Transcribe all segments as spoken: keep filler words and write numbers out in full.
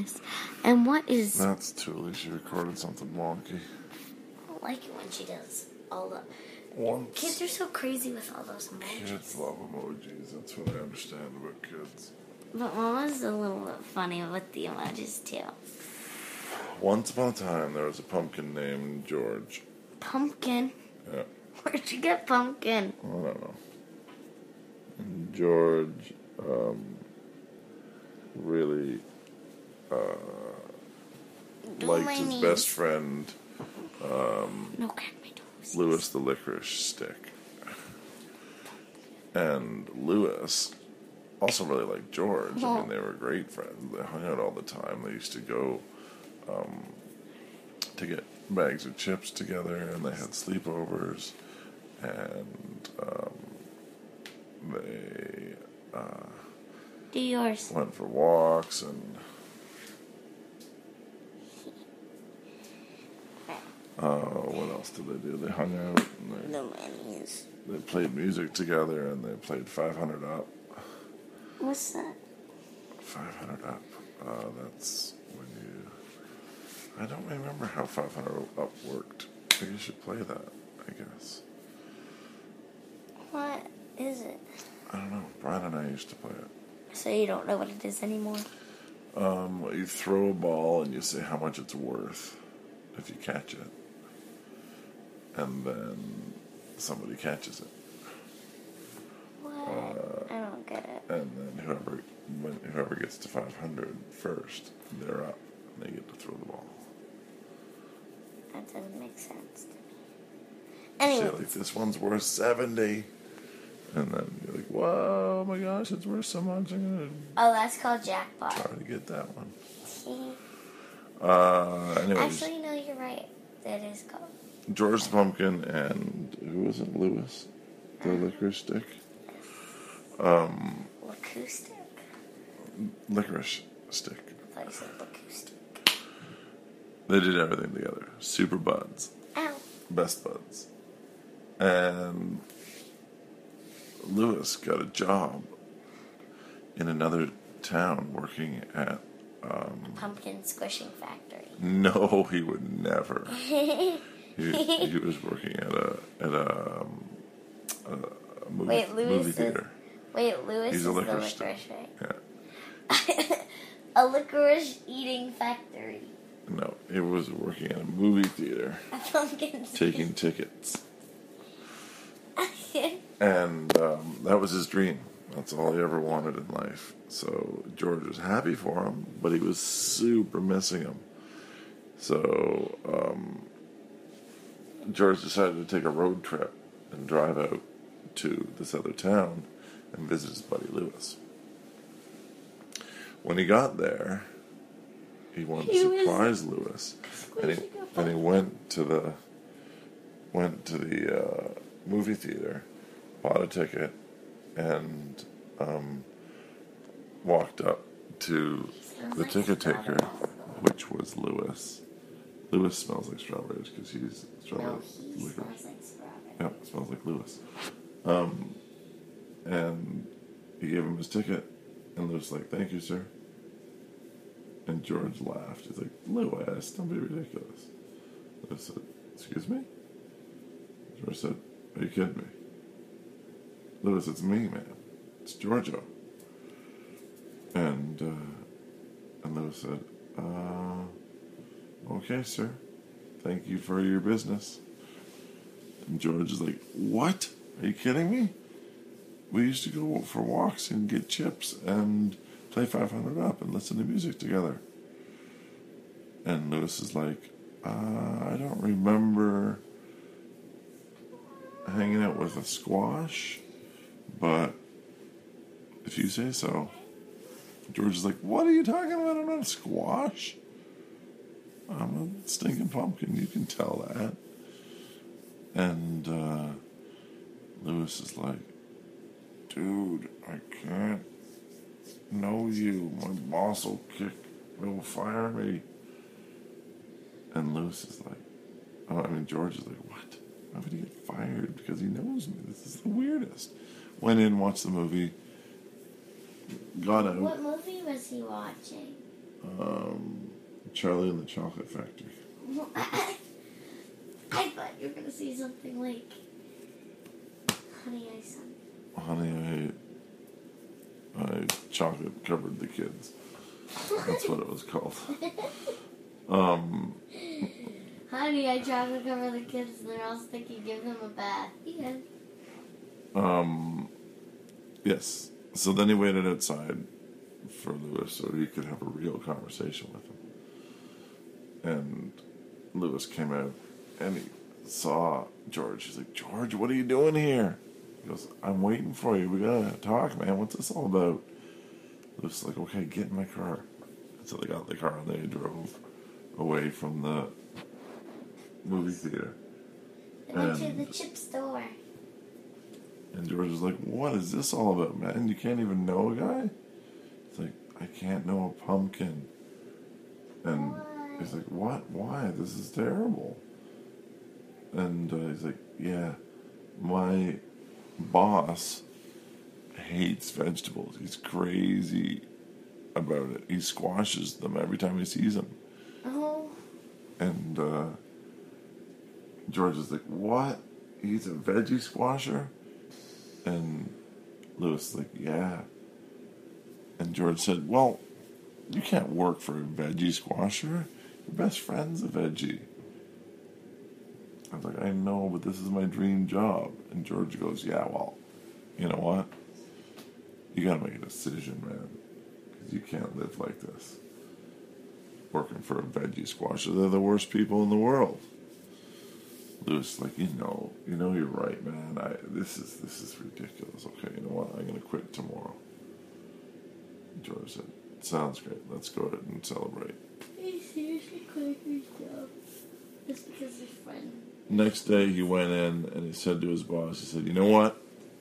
this. And what is... That's Tuli. She recorded something wonky. I don't like it when she does all the... Once Kids are so crazy with all those emojis. Kids love emojis. That's what I understand about kids. But Mama's a little bit funny with the emojis, too. Once upon a time, there was a pumpkin named George. Pumpkin? Yeah. Where'd you get pumpkin? I don't know. And George um, really uh, liked his knees. best friend, um, No, crack my toes. Louis the Licorice Stick. And Louis also really liked George. I mean, they were great friends. They hung out all the time. They used to go um, to get bags of chips together, and they had sleepovers, and um, they uh, Do yours. went for walks, and uh, what else did they do? They hung out, and they, The bunnies. they played music together, and they played five hundred up. What's that? five hundred up. Uh, that's when you... I don't remember how five hundred up worked. I think you should play that, I guess. What is it? I don't know. Brian and I used to play it. So you don't know what it is anymore? Um, you throw a ball and you say how much it's worth if you catch it. And then somebody catches it. What? Uh, I don't get it. And then whoever when, whoever gets to five hundred first, they're up. And they get to throw the ball. That doesn't make sense to me. Say, Anyway, like, this one's worth seventy. And then you're like, whoa, oh my gosh, it's worth so much. I'm going oh, that's called to jackpot. try to get that one. Uh, anyways, Actually, no, you're right. That is called. George the Pumpkin and, who was it, Louis? The licorice stick? Um, Lacoustic. licorice stick. I thought you said Lacoustic. They did everything together. Super buds. Ow. Best buds. And Louis got a job in another town working at... Um, Pumpkin squishing factory. no, he would never. he, he was working at a at a, um, a, a movie, Wait, Louis movie is- theater. Wait, Louis He's is a the licorice licorice, stick. right? Yeah. A licorice eating factory. No, he was working at a movie theater, A pumpkin taking tickets. And um, that was his dream. That's all he ever wanted in life. So George was happy for him, but he was super missing him. So um, George decided to take a road trip and drive out to this other town and visit his buddy Louis. When he got there, he wanted He to was surprise Louis, and he and he went to the went to the uh, movie theater, bought a ticket, and um, walked up to Smells the like ticket taker, strawberries. which was Louis. Louis smells like strawberries because he's strawberry No, he liquor. smells like strawberry. Yeah, it smells like Louis. Um, and he gave him his ticket, and Louis was like, "Thank you, sir." And George laughed. He's like, "Louis, don't be ridiculous." Louis said, "Excuse me?" George said, "Are you kidding me?" "Louis, it's me, man. It's Giorgio." And, uh, and Louis said, uh, "Okay, sir. Thank you for your business." And George is like, "What? Are you kidding me? We used to go for walks and get chips and play five hundred up and listen to music together." And Louis is like, uh, "I don't remember hanging out with a squash, but if you say so." George is like, "What are you talking about? I'm not a squash. I'm a stinking pumpkin. You can tell that." And uh, Louis is like, "Dude, I can't know you. My boss will kick, will fire me." And Louis is like, oh, I mean, George is like, "What? Why would he get fired? Because he knows me. This is the weirdest." Went in, watched the movie, got out. What movie was he watching? Um, Charlie and the Chocolate Factory. I thought you were gonna say something like Honey, I Son. Honey, I, I chocolate covered the kids. That's what it was called. Um, Honey, I chocolate cover the kids, and they're all sticky. Give them a bath. Yeah. um, yes. So then he waited outside for Lewis so he could have a real conversation with him. And Lewis came out and he saw George. He's like, George, what are you doing here? He goes, I'm waiting for you. We gotta talk, man. What's this all about? Lewis is like, okay, get in my car. And so they got in the car and they drove away from the movie theater. They went And- to the chip store. And George was like, what is this all about, man? You can't even know a guy? It's like, I can't know a pumpkin. And Why? he's like, what? Why? This is terrible. And uh, he's like, yeah, my boss hates vegetables. He's crazy about it. He squashes them every time he sees them. Oh. And uh, George is like, what? He's a veggie squasher? And Lewis is like, yeah. And George said, well, you can't work for a veggie squasher. Your best friend's a veggie. I was like, I know, but this is my dream job. And George goes, yeah, well, you know what? You gotta make a decision, man. Because you can't live like this. Working for a veggie squasher, they're the worst people in the world. Lewis, like, you know, you know, you're right, man. I this is this is ridiculous. Okay, you know what? I'm gonna quit tomorrow. George said, sounds great. Let's go ahead and celebrate. He seriously quit his job just because his friend. Next day, he went in and he said to his boss, he said, you know what?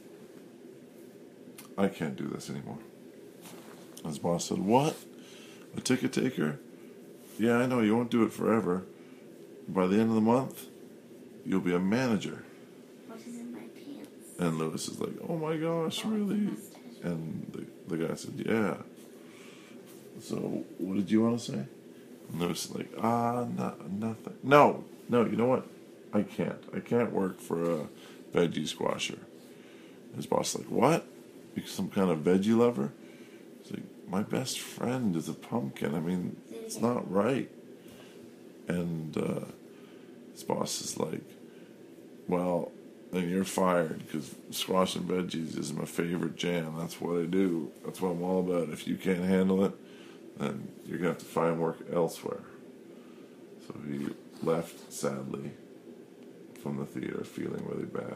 I can't do this anymore. His boss said, what? A ticket taker? Yeah, I know, you won't do it forever. By the end of the month, you'll be a manager. What is in my pants? And Lewis is like, oh my gosh, really? And the, the guy said, yeah. So, what did you want to say? And Lewis is like, ah, no, nothing. No, no, you know what? I can't. I can't work for a veggie squasher. His boss is like, what? You some kind of veggie lover? He's like, my best friend is a pumpkin. I mean, it's not right. And uh, his boss is like, well, then you're fired because squash and veggies is my favorite jam. That's what I do. That's what I'm all about. If you can't handle it, then you're going to have to find work elsewhere. So he left, sadly, from the theater feeling really bad.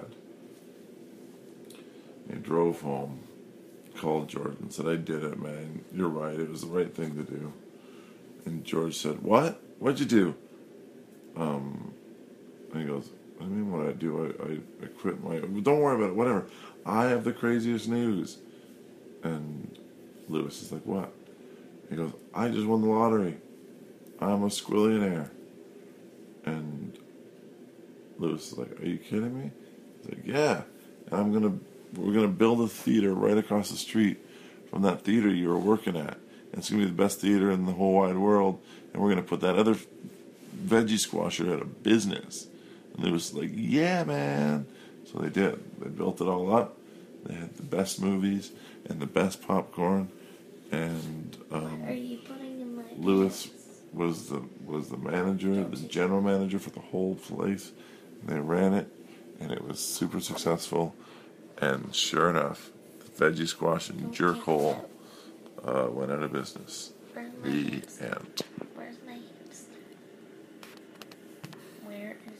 He drove home, called George and said, I did it, man. You're right. It was the right thing to do. And George said, what? What'd you do? Um, and he goes, what do you mean what I do? I, I, I quit my... Don't worry about it. Whatever. I have the craziest news. And Lewis is like, what? He goes, I just won the lottery. I'm a squillionaire. And Lewis is like, are you kidding me? He's like, yeah. And I'm gonna, we're gonna build a theater right across the street from that theater you were working at. And it's gonna be the best theater in the whole wide world. And we're gonna put that other veggie squasher out of business. And Lewis was like, yeah, man. So they did. They built it all up. They had the best movies and the best popcorn. And um, What are you putting in my Lewis pants? was the was the manager, the general manager for the whole place. And they ran it, and it was super successful. And sure enough, the veggie squash and jerk hole uh, went out of business. Burn my The pants. end.